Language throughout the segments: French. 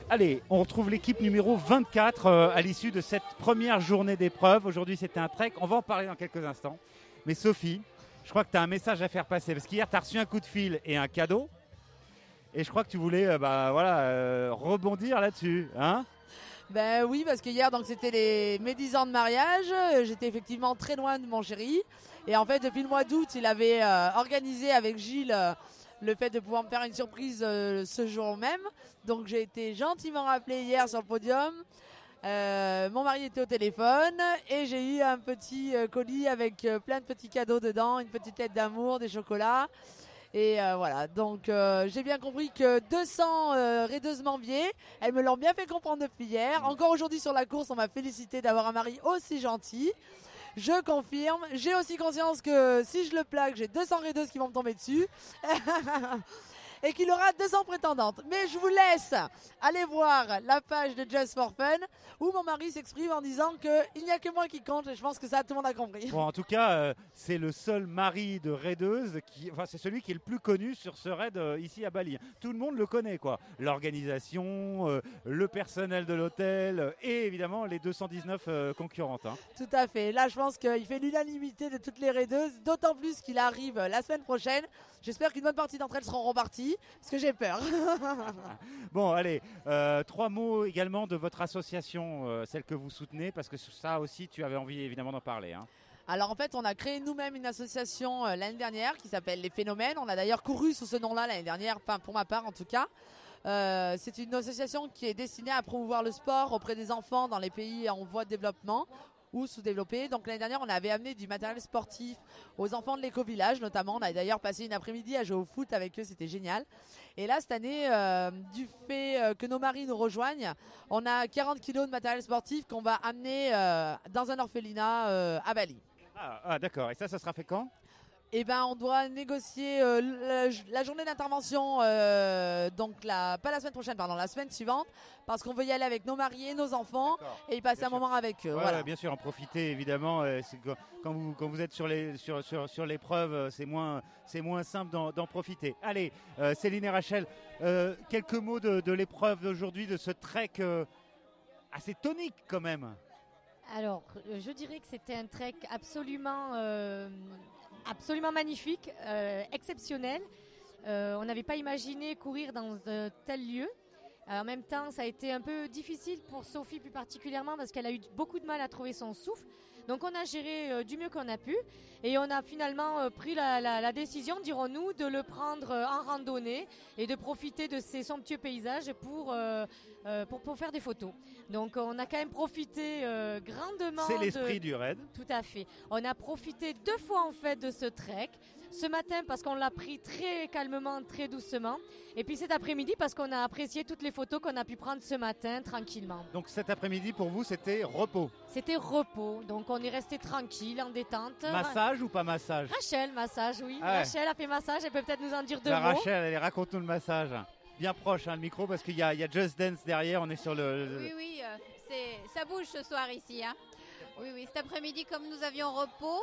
Allez, on retrouve l'équipe numéro 24 à l'issue de cette première journée d'épreuve. Aujourd'hui, c'était un trek. On va en parler dans quelques instants. Mais Sophie, je crois que tu as un message à faire passer. Parce qu'hier, tu as reçu un coup de fil et un cadeau. Et je crois que tu voulais rebondir là-dessus. Hein? Ben oui, parce que hier, donc, c'était mes 10 ans de mariage. J'étais effectivement très loin de mon chéri. Et en fait, depuis le mois d'août, il avait organisé avec Gilles le fait de pouvoir me faire une surprise ce jour même. Donc j'ai été gentiment rappelée hier sur le podium. Mon mari était au téléphone et j'ai eu un petit colis avec plein de petits cadeaux dedans, une petite lettre d'amour, des chocolats. Et voilà, donc j'ai bien compris que 200 raideuses m'enviaient. Elles me l'ont bien fait comprendre depuis hier. Encore aujourd'hui sur la course, on m'a félicité d'avoir un mari aussi gentil. Je confirme. J'ai aussi conscience que si je le plaque, j'ai 200 raideuses qui vont me tomber dessus. Et qu'il aura 200 prétendantes. Mais je vous laisse aller voir la page de Just for Fun où mon mari s'exprime en disant qu'il n'y a que moi qui compte et je pense que ça tout le monde a compris. Bon, en tout cas, c'est le seul mari de raideuse, c'est celui qui est le plus connu sur ce raid ici à Bali. Tout le monde le connaît, quoi. L'organisation, le personnel de l'hôtel et évidemment les 219 concurrentes. Hein. Tout à fait. Là, je pense qu'il fait l'unanimité de toutes les raideuses, d'autant plus qu'il arrive la semaine prochaine. J'espère qu'une bonne partie d'entre elles seront reparties, parce que j'ai peur. Bon, allez, 3 mots également de votre association, celle que vous soutenez, parce que ça aussi, tu avais envie évidemment d'en parler. Hein. Alors en fait, on a créé nous-mêmes une association l'année dernière qui s'appelle Les Phénomènes. On a d'ailleurs couru sous ce nom-là l'année dernière, enfin pour ma part en tout cas. C'est une association qui est destinée à promouvoir le sport auprès des enfants dans les pays en voie de développement ou sous-développés. Donc l'année dernière, on avait amené du matériel sportif aux enfants de l'éco-village notamment. On a d'ailleurs passé une après-midi à jouer au foot avec eux, c'était génial. Et là, cette année, du fait que nos maris nous rejoignent, on a 40 kilos de matériel sportif qu'on va amener dans un orphelinat à Bali. Ah d'accord. Et ça sera fait quand ? Eh ben, on doit négocier la journée d'intervention, donc pas la semaine prochaine, pardon, la semaine suivante, parce qu'on veut y aller avec nos mariés, nos enfants, et y passer un moment avec eux. Ouais, voilà. Bien sûr, en profiter évidemment. Quand vous êtes sur l'épreuve, c'est moins simple d'en profiter. Allez, Céline et Rachel, quelques mots de l'épreuve d'aujourd'hui, de ce trek assez tonique quand même. Alors, je dirais que c'était un trek absolument magnifique, exceptionnel. On n'avait pas imaginé courir dans de tels lieux. En même temps, ça a été un peu difficile pour Sophie plus particulièrement parce qu'elle a eu beaucoup de mal à trouver son souffle. Donc on a géré du mieux qu'on a pu et on a finalement pris la décision, dirons-nous, de le prendre en randonnée et de profiter de ces somptueux paysages pour faire des photos. Donc on a quand même profité grandement. C'est l'esprit du raid. Tout à fait. On a profité 2 fois en fait de ce trek. Ce matin parce qu'on l'a pris très calmement, très doucement. Et puis cet après-midi parce qu'on a apprécié toutes les photos qu'on a pu prendre ce matin tranquillement. Donc cet après-midi pour vous c'était repos. C'était repos. Donc on est resté tranquille, en détente. Massage ou pas massage ? Rachel, massage, oui. Ah ouais. Rachel a fait massage, elle peut peut-être nous en dire 2 mots. Rachel, allez, raconte-nous le massage. Bien proche le micro parce qu'il y a Just Dance derrière, on est sur le... Oui, ça bouge ce soir ici. Hein. Oui, cet après-midi, comme nous avions repos,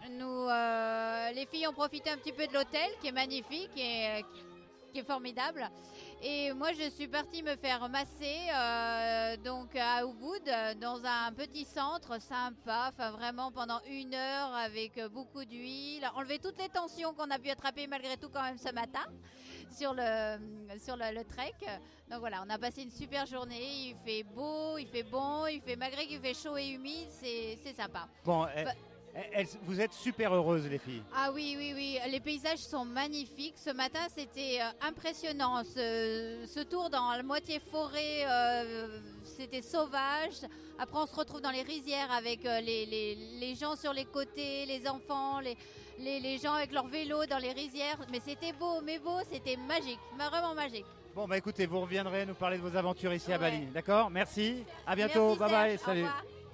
les filles ont profité un petit peu de l'hôtel qui est magnifique et qui est formidable. Et moi, je suis partie me faire masser donc à Ubud, dans un petit centre sympa, enfin vraiment pendant 1 heure avec beaucoup d'huile, enlever toutes les tensions qu'on a pu attraper malgré tout quand même ce matin sur le trek. Donc voilà, on a passé une super journée, il fait beau, il fait bon, malgré qu'il fait chaud et humide, c'est sympa. Bon, vous êtes super heureuses les filles. Ah oui, les paysages sont magnifiques. Ce matin, c'était impressionnant. Ce tour dans la moitié forêt, c'était sauvage. Après, on se retrouve dans les rizières avec les gens sur les côtés, les enfants, les gens avec leur vélo dans les rizières. Mais c'était beau, c'était magique, vraiment magique. Bon, écoutez, vous reviendrez nous parler de vos aventures ici à Bali, d'accord ? Merci, à bientôt, Merci, bye bye, Serge. salut. Au revoir.